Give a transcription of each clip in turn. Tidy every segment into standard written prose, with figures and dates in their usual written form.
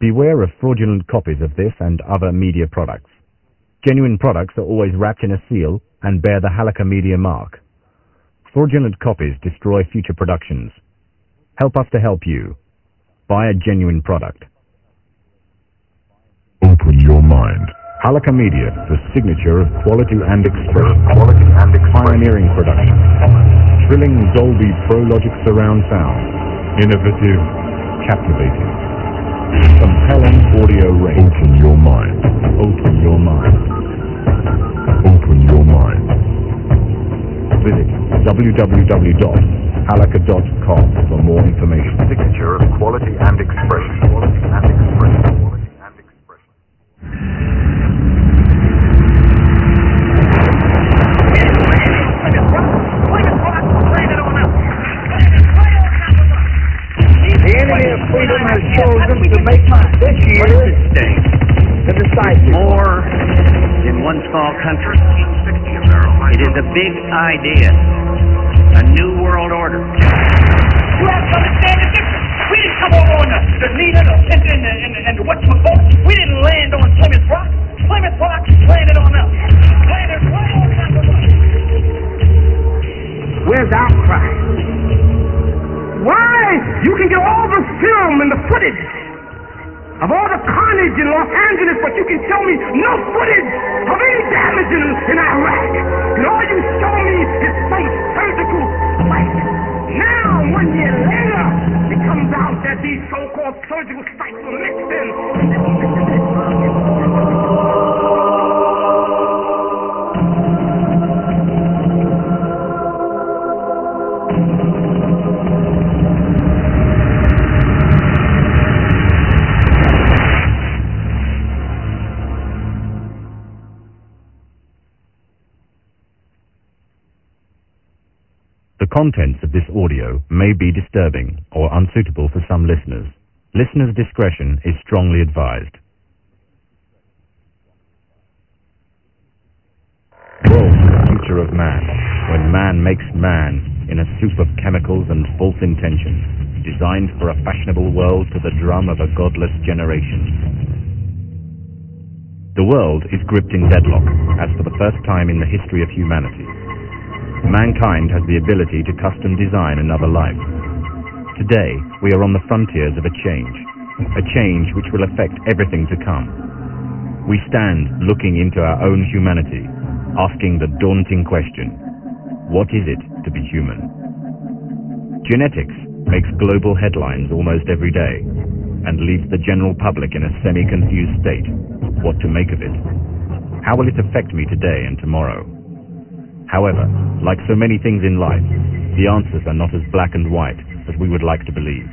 Beware of fraudulent copies of this and other media products. Genuine products are always wrapped in a seal and bear the Halakha Media mark. Fraudulent copies destroy future productions. Help us to help you. Buy a genuine product. Open your mind. Halakha Media, the signature of quality and expression. Pioneering production. Thrilling Dolby Pro Logic surround sound. Innovative. Captivating. Compelling audio range. Open your mind. Open your mind. Open your mind. Visit www.halakha.com for more information. Signature of quality and expression. Quality and expression. Quality and expression. The enemy of freedom has chosen to make this year the decisive. More in one small country. It is a big idea. A new world order. You have to understand the difference. We didn't come over on the Nina, the Pinta, and the whatchamacallit. We didn't land on Plymouth Rock. Plymouth Rock landed on us. Landed right on top of us. Where's the outcry? Why? You can get all the film and the footage of all the carnage in Los Angeles, but you can show me no footage of any damage in Iraq. And all you show me is some surgical site. Now, 1 year later, it comes out that these so-called surgical sites were mixed in. The contents of this audio may be disturbing or unsuitable for some listeners. Listeners' discretion is strongly advised. World is the future of man, when man makes man in a soup of chemicals and false intentions, designed for a fashionable world to the drum of a godless generation. The world is gripped in deadlock, as for the first time in the history of humanity. Mankind has the ability to custom design another life. Today, we are on the frontiers of a change which will affect everything to come. We stand looking into our own humanity, asking the daunting question, what is it to be human? Genetics makes global headlines almost every day, and leaves the general public in a semi-confused state. What to make of it? How will it affect me today and tomorrow? However, like so many things in life, the answers are not as black and white as we would like to believe.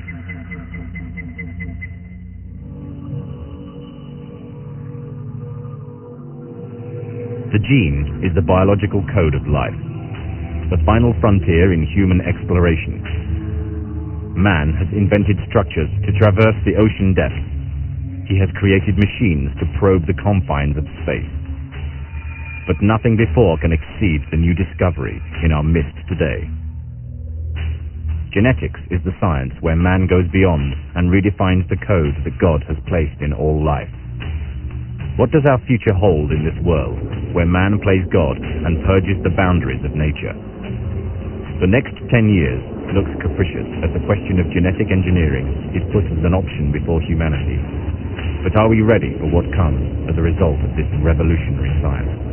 The gene is the biological code of life, the final frontier in human exploration. Man has invented structures to traverse the ocean depths. He has created machines to probe the confines of space. But nothing before can exceed the new discovery in our midst today. Genetics is the science where man goes beyond and redefines the code that God has placed in all life. What does our future hold in this world where man plays God and purges the boundaries of nature? The next 10 years looks capricious as the question of genetic engineering is put as an option before humanity. But are we ready for what comes as a result of this revolutionary science?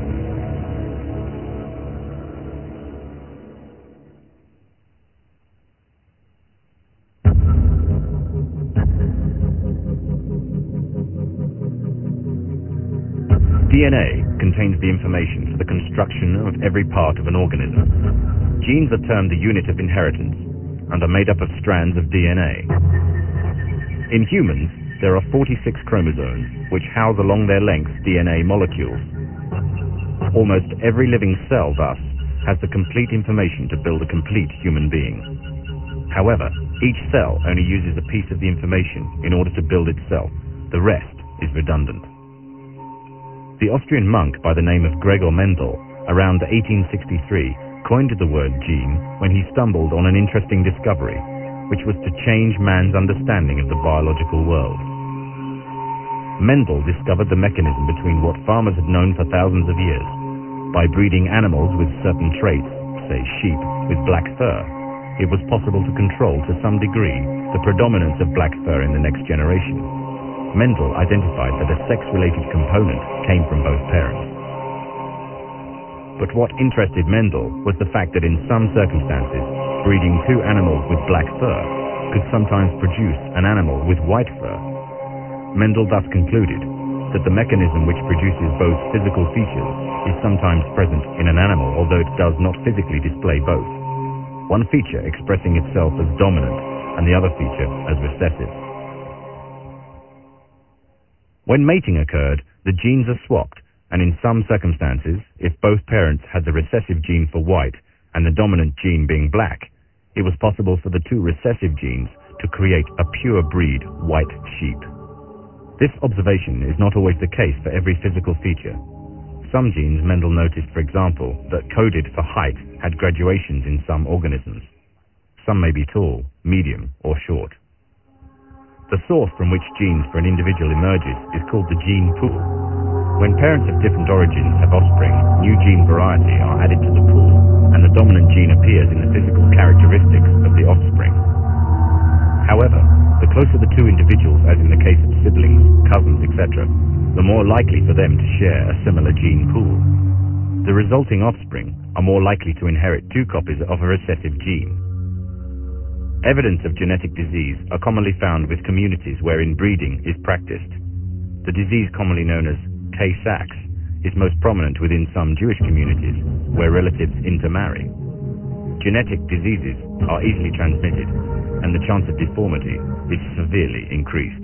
DNA contains the information for the construction of every part of an organism. Genes are termed the unit of inheritance and are made up of strands of DNA. In humans, there are 46 chromosomes which house along their lengths DNA molecules. Almost every living cell, thus, has the complete information to build a complete human being. However, each cell only uses a piece of the information in order to build itself. The rest is redundant. The Austrian monk by the name of Gregor Mendel, around 1863, coined the word gene when he stumbled on an interesting discovery, which was to change man's understanding of the biological world. Mendel discovered the mechanism between what farmers had known for thousands of years. By breeding animals with certain traits, say sheep, with black fur, it was possible to control to some degree the predominance of black fur in the next generation. Mendel identified that a sex-related component came from both parents. But what interested Mendel was the fact that in some circumstances, breeding two animals with black fur could sometimes produce an animal with white fur. Mendel thus concluded that the mechanism which produces both physical features is sometimes present in an animal, although it does not physically display both. One feature expressing itself as dominant and the other feature as recessive. When mating occurred, the genes are swapped, and in some circumstances, if both parents had the recessive gene for white and the dominant gene being black, it was possible for the two recessive genes to create a pure breed white sheep. This observation is not always the case for every physical feature. Some genes Mendel noticed, for example, that coded for height had graduations in some organisms. Some may be tall, medium, or short. The source from which genes for an individual emerges is called the gene pool. When parents of different origins have offspring, new gene variety are added to the pool, and the dominant gene appears in the physical characteristics of the offspring. However, the closer the two individuals, as in the case of siblings, cousins, etc., the more likely for them to share a similar gene pool. The resulting offspring are more likely to inherit two copies of a recessive gene. Evidence of genetic disease are commonly found with communities wherein breeding is practiced. The disease commonly known as Tay-Sachs is most prominent within some Jewish communities where relatives intermarry. Genetic diseases are easily transmitted, and the chance of deformity is severely increased.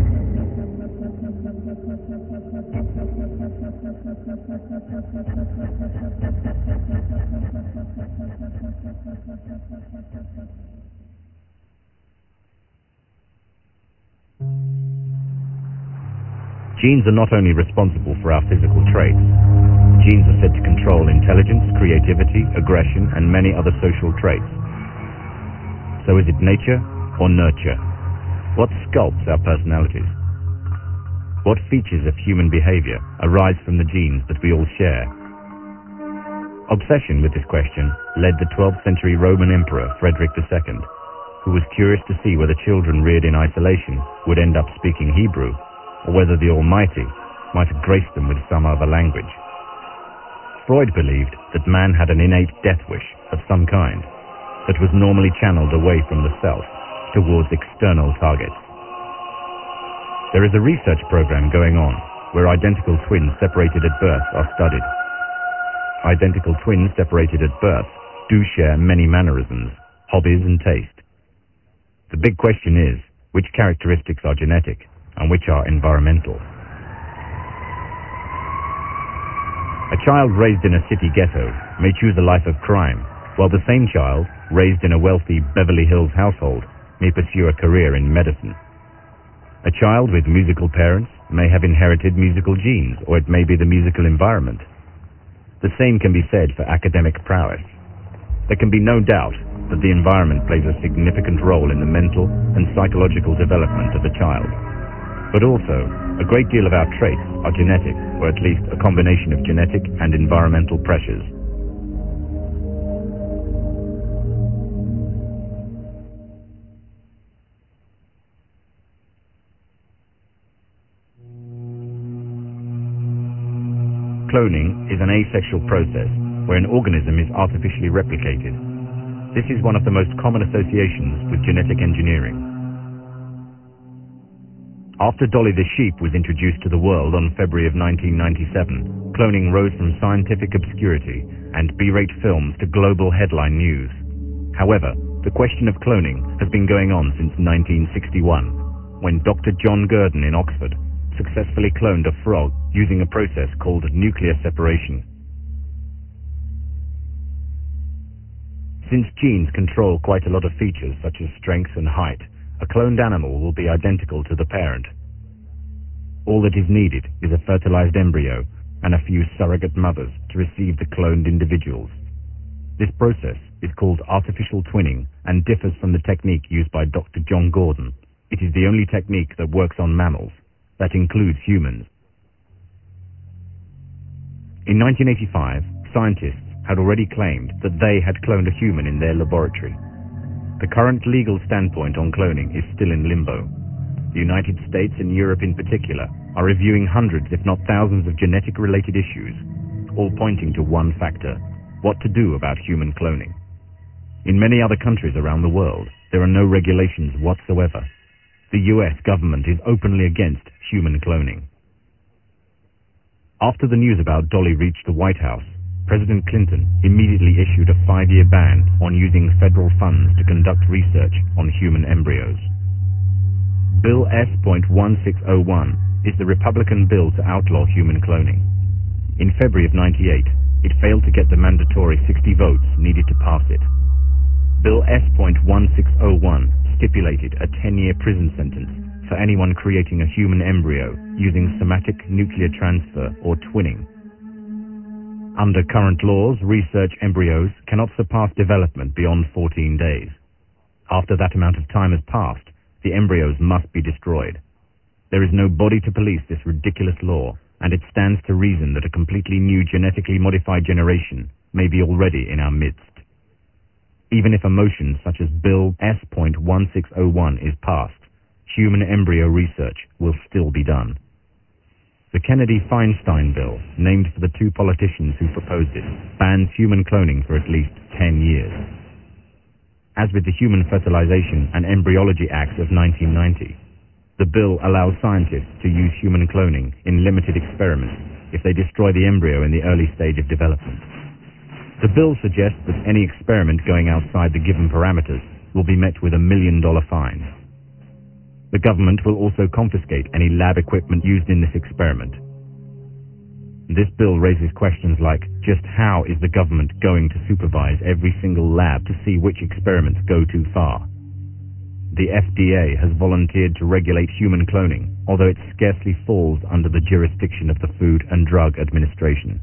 Genes are not only responsible for our physical traits. Genes are said to control intelligence, creativity, aggression, and many other social traits. So is it nature or nurture? What sculpts our personalities? What features of human behavior arise from the genes that we all share? Obsession with this question led the 12th century Roman Emperor Frederick II, who was curious to see whether children reared in isolation would end up speaking Hebrew, or whether the Almighty might have graced them with some other language. Freud believed that man had an innate death wish of some kind that was normally channeled away from the self towards external targets. There is a research program going on where identical twins separated at birth are studied. Identical twins separated at birth do share many mannerisms, hobbies, and taste. The big question is, which characteristics are genetic and which are environmental? A child raised in a city ghetto may choose a life of crime, while the same child, raised in a wealthy Beverly Hills household, may pursue a career in medicine. A child with musical parents may have inherited musical genes, or it may be the musical environment. The same can be said for academic prowess. There can be no doubt that the environment plays a significant role in the mental and psychological development of a child. But also, a great deal of our traits are genetic, or at least a combination of genetic and environmental pressures. Cloning is an asexual process where an organism is artificially replicated. This is one of the most common associations with genetic engineering. After Dolly the sheep was introduced to the world on February of 1997, cloning rose from scientific obscurity and B-rate films to global headline news. However, the question of cloning has been going on since 1961, when Dr. John Gurdon in Oxford successfully cloned a frog using a process called nuclear separation. Since genes control quite a lot of features such as strength and height, a cloned animal will be identical to the parent. All that is needed is a fertilized embryo and a few surrogate mothers to receive the cloned individuals. This process is called artificial twinning and differs from the technique used by Dr. John Gurdon. It is the only technique that works on mammals. that includes humans. In 1985, scientists had already claimed that they had cloned a human in their laboratory. The current legal standpoint on cloning is still in limbo. The United States and Europe in particular are reviewing hundreds if not thousands of genetic-related issues, all pointing to one factor: what to do about human cloning. In many other countries around the world, there are no regulations whatsoever. The US government is openly against human cloning. After the news about Dolly reached the White House, President Clinton immediately issued a 5-year ban on using federal funds to conduct research on human embryos. Bill S.1601 is the Republican bill to outlaw human cloning. In February of '98, it failed to get the mandatory 60 votes needed to pass it. Bill S.1601 stipulated a 10-year prison sentence for anyone creating a human embryo using somatic nuclear transfer or twinning. Under current laws, research embryos cannot surpass development beyond 14 days. After that amount of time has passed, the embryos must be destroyed. There is no body to police this ridiculous law, and it stands to reason that a completely new genetically modified generation may be already in our midst. Even if a motion such as Bill S.1601 is passed, human embryo research will still be done. The Kennedy-Feinstein bill, named for the two politicians who proposed it, bans human cloning for at least 10 years. As with the Human Fertilization and Embryology Act of 1990, the bill allows scientists to use human cloning in limited experiments if they destroy the embryo in the early stage of development. The bill suggests that any experiment going outside the given parameters will be met with $1 million fine. The government will also confiscate any lab equipment used in this experiment. This bill raises questions like, just how is the government going to supervise every single lab to see which experiments go too far? The FDA has volunteered to regulate human cloning, although it scarcely falls under the jurisdiction of the Food and Drug Administration.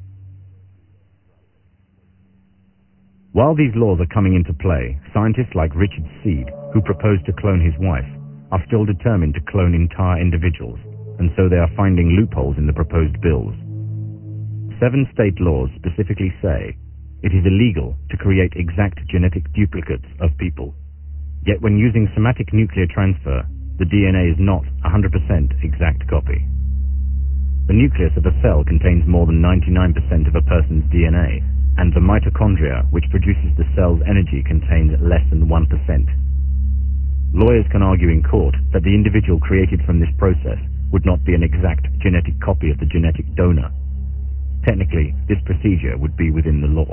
While these laws are coming into play, scientists like Richard Seed, who proposed to clone his wife, are still determined to clone entire individuals, and so they are finding loopholes in the proposed bills. 7 state laws specifically say it is illegal to create exact genetic duplicates of people. Yet when using somatic nuclear transfer, the DNA is not 100% exact copy. The nucleus of a cell contains more than 99% of a person's DNA, and the mitochondria, which produces the cell's energy, contains less than 1%. Lawyers can argue in court that the individual created from this process would not be an exact genetic copy of the genetic donor. Technically, this procedure would be within the law.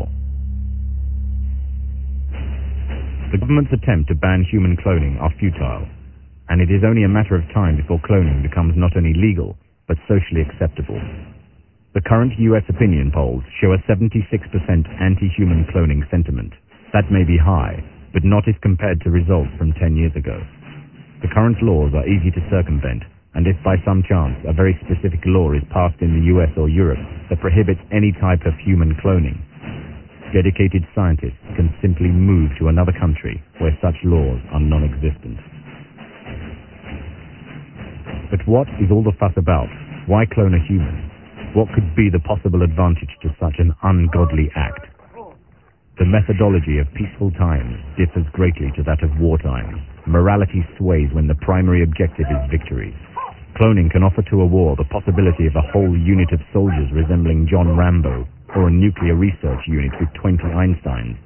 The government's attempt to ban human cloning are futile, and it is only a matter of time before cloning becomes not only legal, but socially acceptable. The current US opinion polls show a 76% anti-human cloning sentiment. That may be high, but not if compared to results from 10 years ago. The current laws are easy to circumvent, and if by some chance a very specific law is passed in the US or Europe that prohibits any type of human cloning, dedicated scientists can simply move to another country where such laws are non-existent. But what is all the fuss about? Why clone a human? What could be the possible advantage to such an ungodly act? The methodology of peaceful times differs greatly to that of war times. Morality sways when the primary objective is victory. Cloning can offer to a war the possibility of a whole unit of soldiers resembling John Rambo, or a nuclear research unit with 20 Einsteins.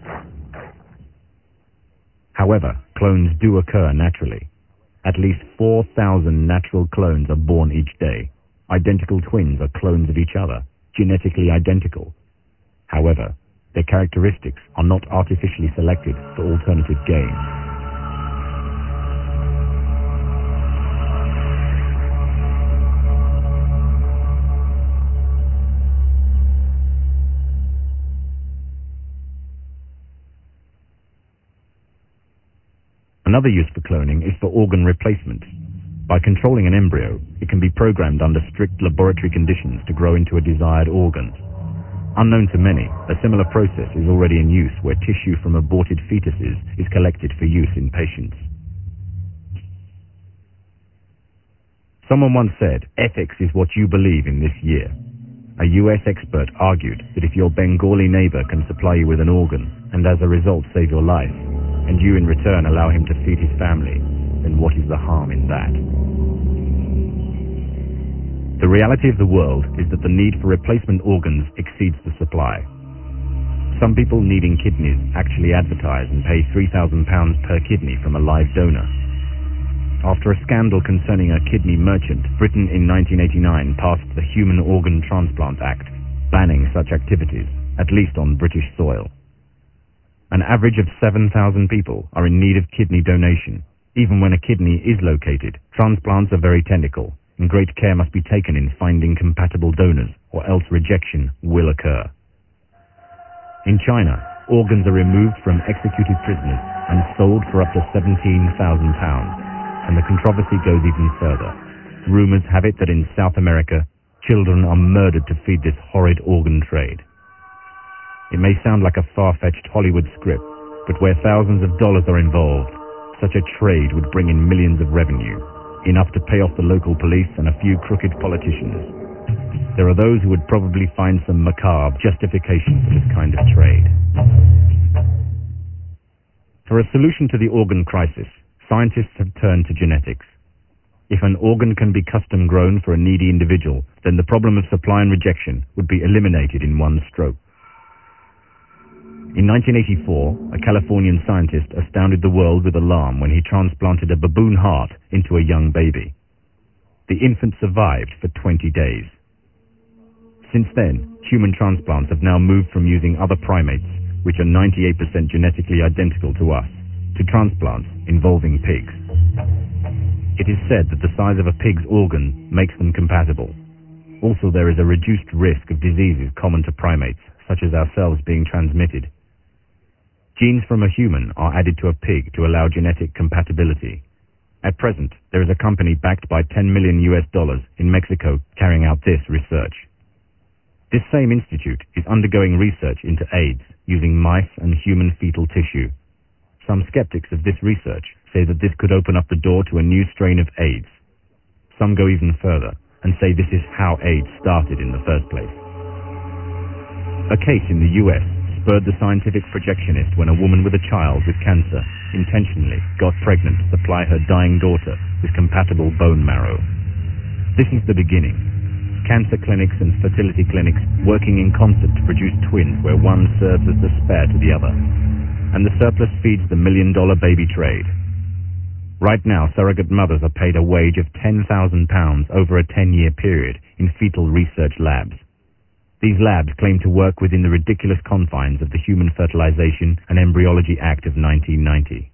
However, clones do occur naturally. At least 4,000 natural clones are born each day. Identical twins are clones of each other, genetically identical. However, their characteristics are not artificially selected for alternative gain. Another use for cloning is for organ replacement. By controlling an embryo, it can be programmed under strict laboratory conditions to grow into a desired organ. Unknown to many, a similar process is already in use where tissue from aborted fetuses is collected for use in patients. Someone once said, ethics is what you believe in this year. A US expert argued that if your Bengali neighbor can supply you with an organ and as a result save your life, and you in return allow him to feed his family, then what is the harm in that? The reality of the world is that the need for replacement organs exceeds the supply. Some people needing kidneys actually advertise and pay £3,000 per kidney from a live donor. After a scandal concerning a kidney merchant, Britain in 1989 passed the Human Organ Transplant Act, banning such activities, at least on British soil. An average of 7,000 people are in need of kidney donation. Even when a kidney is located, transplants are very technical, and great care must be taken in finding compatible donors, or else rejection will occur. In China, organs are removed from executed prisoners and sold for up to £17,000. And the controversy goes even further. Rumors have it that in South America, children are murdered to feed this horrid organ trade. It may sound like a far-fetched Hollywood script, but where thousands of dollars are involved, such a trade would bring in millions of revenue, enough to pay off the local police and a few crooked politicians. There are those who would probably find some macabre justification for this kind of trade. For a solution to the organ crisis, scientists have turned to genetics. If an organ can be custom grown for a needy individual, then the problem of supply and rejection would be eliminated in one stroke. In 1984, a Californian scientist astounded the world with alarm when he transplanted a baboon heart into a young baby. The infant survived for 20 days. Since then, human transplants have now moved from using other primates, which are 98% genetically identical to us, to transplants involving pigs. It is said that the size of a pig's organ makes them compatible. Also, there is a reduced risk of diseases common to primates, such as ourselves being transmitted. Genes from a human are added to a pig to allow genetic compatibility. At present, there is a company backed by $10 million in Mexico carrying out this research. This same institute is undergoing research into AIDS using mice and human fetal tissue. Some skeptics of this research say that this could open up the door to a new strain of AIDS. Some go even further and say this is how AIDS started in the first place. A case in the US spurred the scientific projectionist when a woman with a child with cancer intentionally got pregnant to supply her dying daughter with compatible bone marrow. This is the beginning. Cancer clinics and fertility clinics working in concert to produce twins where one serves as the spare to the other. And the surplus feeds the $1 million baby trade. Right now, surrogate mothers are paid a wage of £10,000 over a 10-year period in fetal research labs. These labs claim to work within the ridiculous confines of the Human Fertilization and Embryology Act of 1990.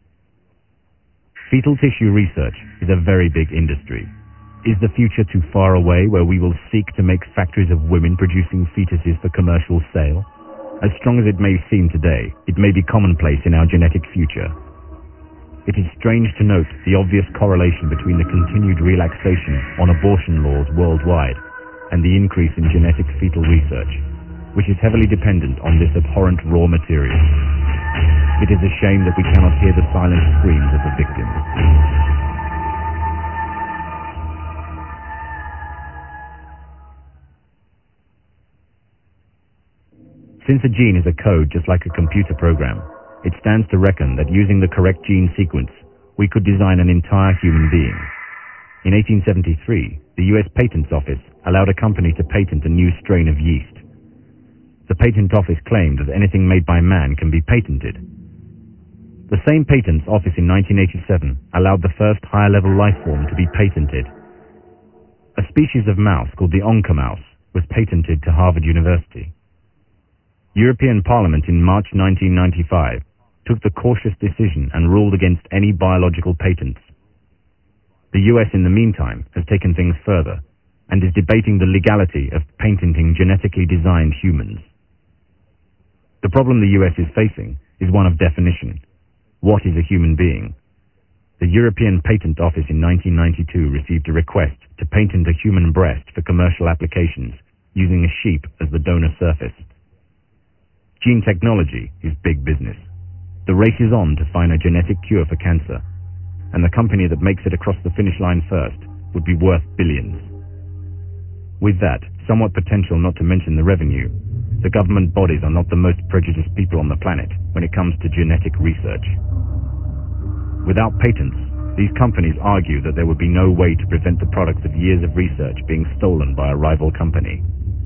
Fetal tissue research is a very big industry. Is the future too far away where we will seek to make factories of women producing fetuses for commercial sale? As strong as it may seem today, it may be commonplace in our genetic future. It is strange to note the obvious correlation between the continued relaxation on abortion laws worldwide and the increase in genetic fetal research, which is heavily dependent on this abhorrent raw material. It is a shame that we cannot hear the silent screams of the victims. Since a gene is a code just like a computer program, it stands to reckon that using the correct gene sequence, we could design an entire human being. In 1873, the US Patent Office allowed a company to patent a new strain of yeast. The Patent Office claimed that anything made by man can be patented. The same Patents Office in 1987 allowed the first higher-level life form to be patented. A species of mouse called the Onca mouse was patented to Harvard University. European Parliament in March 1995 took the cautious decision and ruled against any biological patents. The US, in the meantime, has taken things further and is debating the legality of patenting genetically designed humans. The problem the US is facing is one of definition. What is a human being? The European Patent Office in 1992 received a request to patent a human breast for commercial applications using a sheep as the donor surface. Gene technology is big business. The race is on to find a genetic cure for cancer, and the company that makes it across the finish line first would be worth billions. With that, somewhat potential not to mention the revenue, the government bodies are not the most prejudiced people on the planet when it comes to genetic research. Without patents, these companies argue that there would be no way to prevent the products of years of research being stolen by a rival company.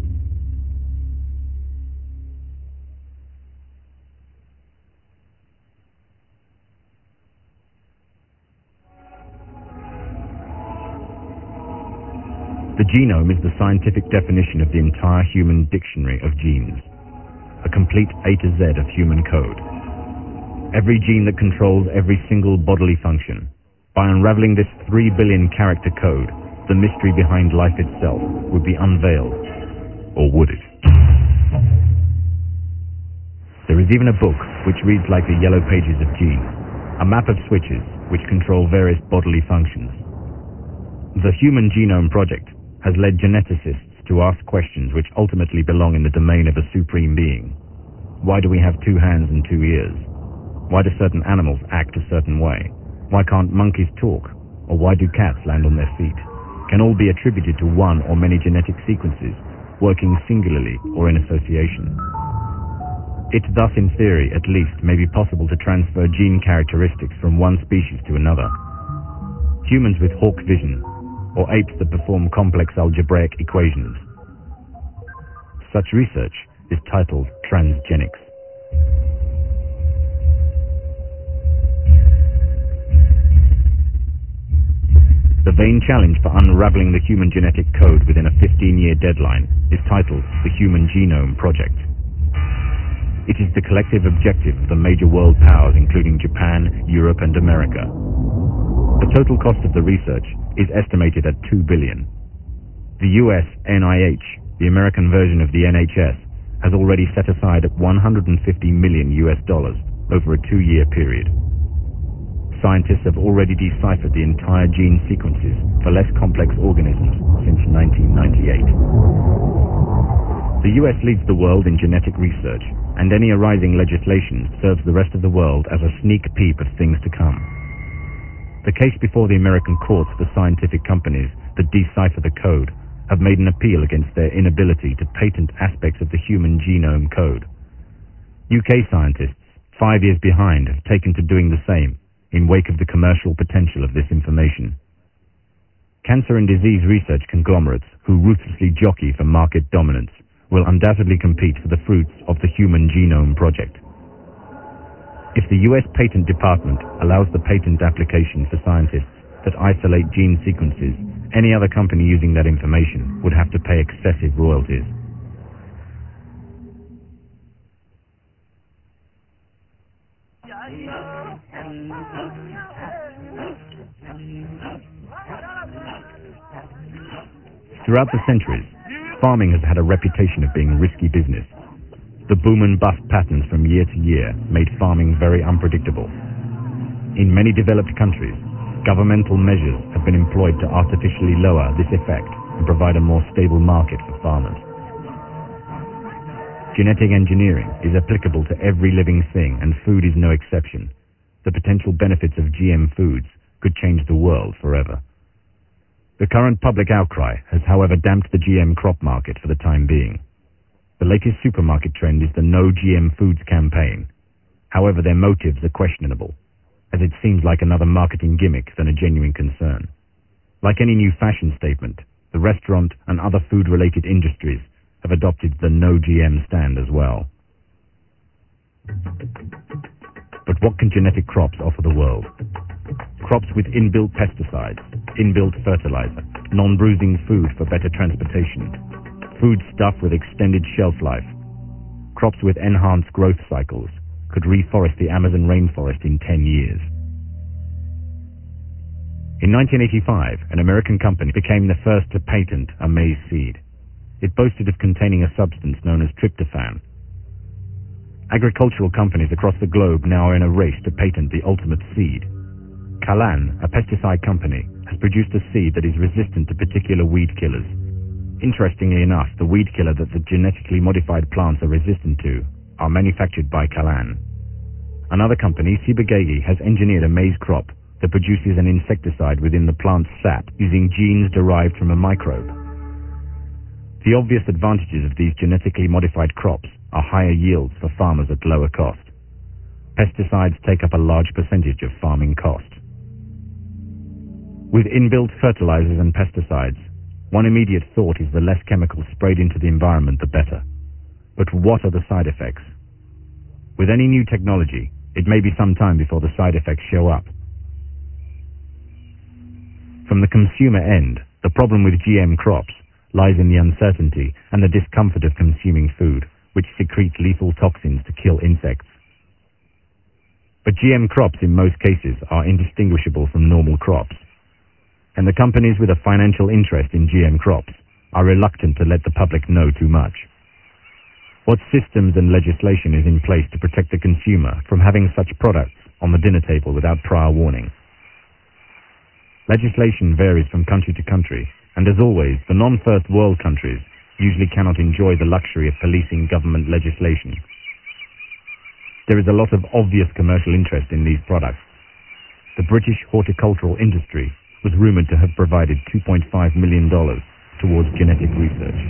The genome is the scientific definition of the entire human dictionary of genes, a complete A to Z of human code. Every gene that controls every single bodily function. By unraveling this 3 billion character code, the mystery behind life itself would be unveiled. Or would it? There is even a book which reads like the yellow pages of genes, a map of switches which control various bodily functions. The Human Genome Project has led geneticists to ask questions which ultimately belong in the domain of a supreme being. Why do we have 2 hands and 2 ears? Why do certain animals act a certain way? Why can't monkeys talk? Or why do cats land on their feet? Can all be attributed to one or many genetic sequences, working singularly or in association. It thus, in theory at least, may be possible to transfer gene characteristics from one species to another. Humans with hawk vision, or apes that perform complex algebraic equations. Such research is titled transgenics. The vain challenge for unraveling the human genetic code within a 15-year deadline is titled the Human Genome Project. It is the collective objective of the major world powers including Japan, Europe and America. The total cost of the research is estimated at $2 billion. The US NIH, the American version of the NHS, has already set aside $150 million over a 2-year period. Scientists have already deciphered the entire gene sequences for less complex organisms since 1998. The US leads the world in genetic research, and any arising legislation serves the rest of the world as a sneak peek of things to come. The case before the American courts for scientific companies that decipher the code have made an appeal against their inability to patent aspects of the human genome code. UK scientists, 5 years behind, have taken to doing the same in wake of the commercial potential of this information. Cancer and disease research conglomerates who ruthlessly jockey for market dominance will undoubtedly compete for the fruits of the Human Genome Project. If the US Patent Department allows the patent application for scientists that isolate gene sequences, any other company using that information would have to pay excessive royalties. Throughout the centuries, farming has had a reputation of being a risky business. The boom and bust patterns from year to year made farming very unpredictable. In many developed countries, governmental measures have been employed to artificially lower this effect and provide a more stable market for farmers. Genetic engineering is applicable to every living thing, and food is no exception. The potential benefits of GM foods could change the world forever. The current public outcry has, however, damped the GM crop market for the time being. The latest supermarket trend is the No GM Foods campaign. However, their motives are questionable, as it seems like another marketing gimmick than a genuine concern. Like any new fashion statement, the restaurant and other food-related industries have adopted the No GM stand as well. But what can genetic crops offer the world? Crops with inbuilt pesticides, inbuilt fertilizer, non-bruising food for better transportation, food stuff with extended shelf life, crops with enhanced growth cycles could reforest the Amazon rainforest in 10 years. In 1985, an American company became the first to patent a maize seed. It boasted of containing a substance known as tryptophan. Agricultural companies across the globe now are in a race to patent the ultimate seed. Kalan, a pesticide company, has produced a seed that is resistant to particular weed killers. Interestingly enough, the weed killer that the genetically modified plants are resistant to are manufactured by Kalan. Another company, Ciba-Geigy, has engineered a maize crop that produces an insecticide within the plant's sap using genes derived from a microbe. The obvious advantages of these genetically modified crops are higher yields for farmers at lower cost. Pesticides take up a large percentage of farming costs. With inbuilt fertilizers and pesticides, one immediate thought is the less chemicals sprayed into the environment, the better. But what are the side effects? With any new technology, it may be some time before the side effects show up. From the consumer end, the problem with GM crops lies in the uncertainty and the discomfort of consuming food, which secretes lethal toxins to kill insects. But GM crops in most cases are indistinguishable from normal crops, and the companies with a financial interest in GM crops are reluctant to let the public know too much. What systems and legislation is in place to protect the consumer from having such products on the dinner table without prior warning? Legislation varies from country to country, and as always, the non-first world countries usually cannot enjoy the luxury of policing government legislation. There is a lot of obvious commercial interest in these products. The British horticultural industry was rumored to have provided $2.5 million towards genetic research.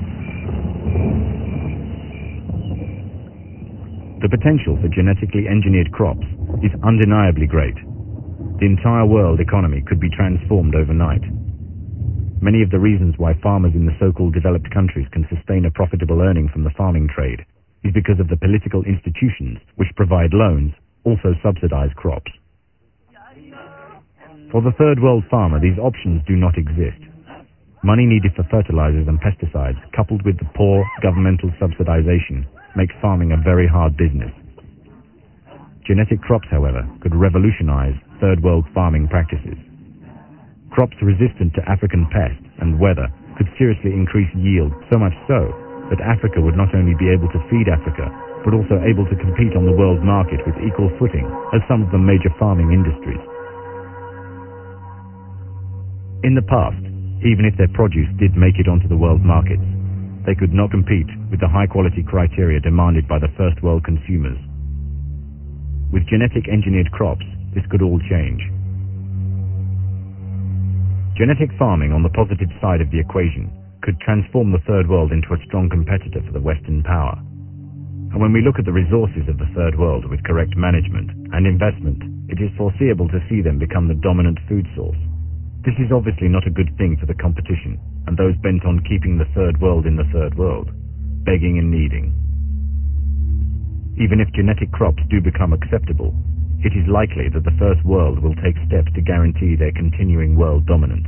The potential for genetically engineered crops is undeniably great. The entire world economy could be transformed overnight. Many of the reasons why farmers in the so-called developed countries can sustain a profitable earning from the farming trade is because of the political institutions which provide loans also subsidize crops. For the third world farmer, these options do not exist. Money needed for fertilizers and pesticides, coupled with the poor governmental subsidization, makes farming a very hard business. Genetic crops, however, could revolutionize third world farming practices. Crops resistant to African pests and weather could seriously increase yield, so much so that Africa would not only be able to feed Africa, but also able to compete on the world market with equal footing as some of the major farming industries. In the past, even if their produce did make it onto the world markets, they could not compete with the high-quality criteria demanded by the first world consumers. With genetic engineered crops, this could all change. Genetic farming on the positive side of the equation could transform the third world into a strong competitor for the Western power. And when we look at the resources of the third world with correct management and investment, it is foreseeable to see them become the dominant food source. This is obviously not a good thing for the competition and those bent on keeping the third world in the third world, begging and needing. Even if genetic crops do become acceptable, it is likely that the first world will take steps to guarantee their continuing world dominance.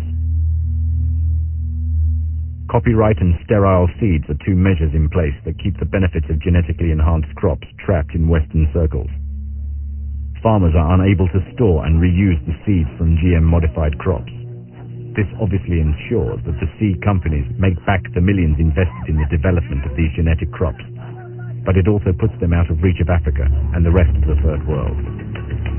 Copyright and sterile seeds are two measures in place that keep the benefits of genetically enhanced crops trapped in Western circles. Farmers are unable to store and reuse the seeds from GM-modified crops. This obviously ensures that the seed companies make back the millions invested in the development of these genetic crops, but it also puts them out of reach of Africa and the rest of the third world.